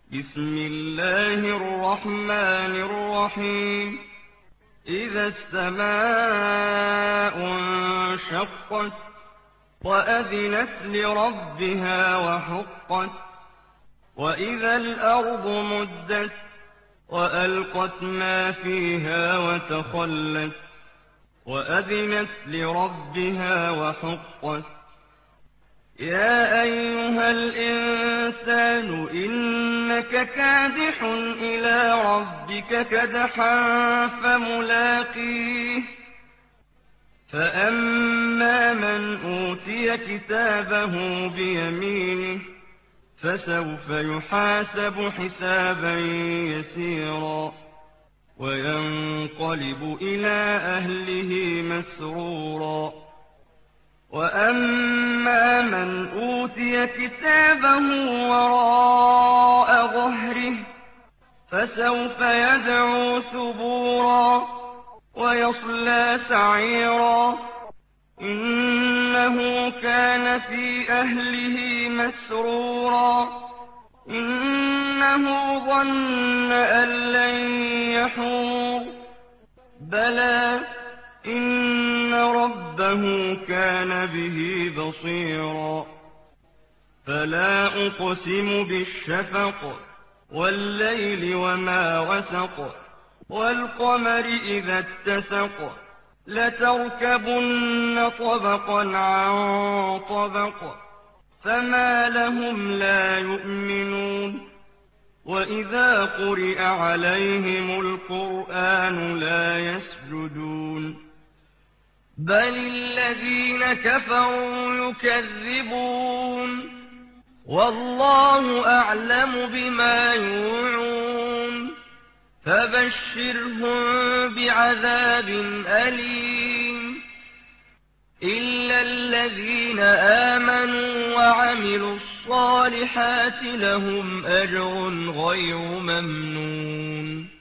بسم الله الرحمن الرحيم إذا السماء انشقت وأذنت لربها وحقت وإذا الأرض مدت وألقت ما فيها وتخلت وأذنت لربها وحقت يا أيها الإنسان إنك كادح إلى ربك كدحا فملاقيه فأما من أوتي كتابه بيمينه فسوف يحاسب حسابا يسيرا وينقلب إلى أهله مسرورا وأما من أوتي كتابه وراء ظهره فسوف يدعو ثبورا ويصلى سعيرا إنه كان في أهله مسرورا إنه ظن أن لن يحور بلى إن ربه كان به بصيرا فلا أقسم بالشفق والليل وما وسق والقمر إذا اتسق لتركبن طبقا عن طبق فما لهم لا يؤمنون وإذا قرئ عليهم القرآن لا يسجدون بل الذين كفروا يكذبون والله أعلم بما يوعون فبشرهم بعذاب أليم إلا الذين آمنوا وعملوا الصالحات لهم أجر غير ممنون